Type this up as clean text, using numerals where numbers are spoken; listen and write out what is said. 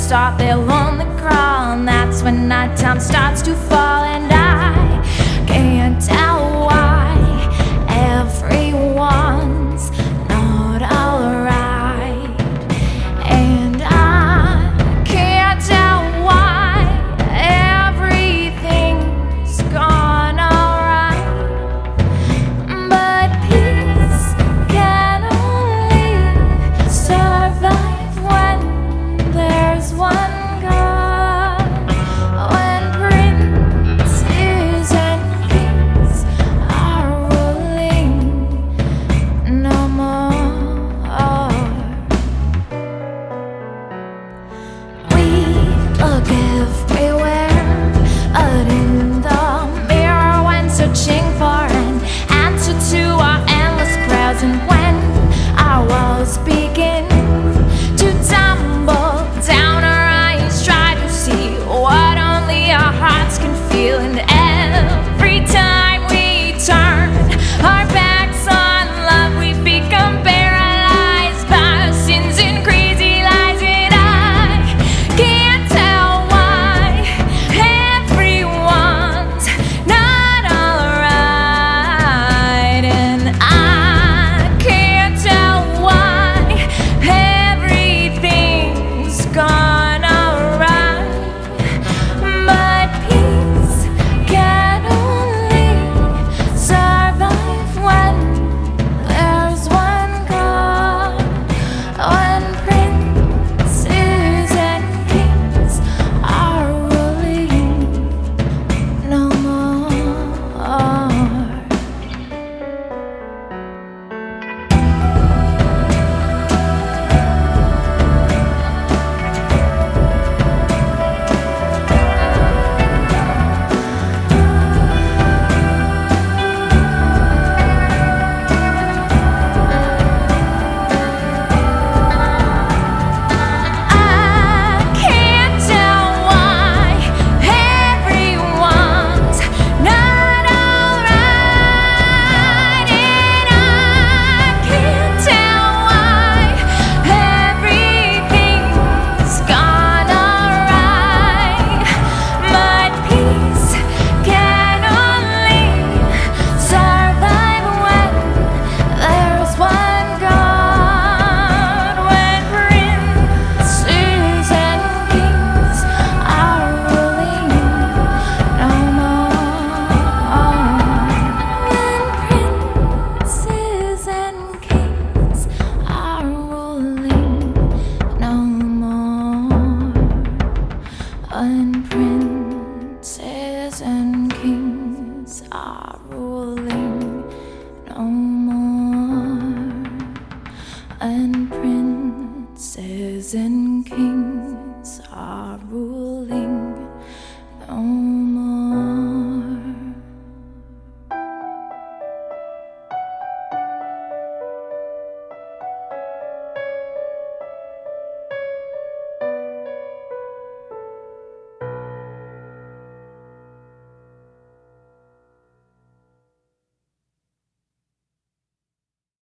start their lonely crawl, and that's when nighttime starts to fall, and I can't tell why everyone's not alright, and I can't tell why everything's gone alright, but peace can only survive when there's one God, when princes and kings are ruling no more. We look everywhere, but in the mirror when searching for an answer to our endless prayers, and when our walls begin to tumble down, our eyes try to see what only our hearts can feel, and every time we turn our backs on love, we become paralyzed by our sins and crazy lies, and I can't tell why everyone's not alright, and I can't tell why everything's gone alright, but peace can only survive when there's one God, when princes and kings are ruling no more. I can't tell why everyone's not alright, and I can't tell why everything's gone alright, but peace can only survive when there's one God, when princes and kings are ruling no more, when princes and kings are ruling no more, when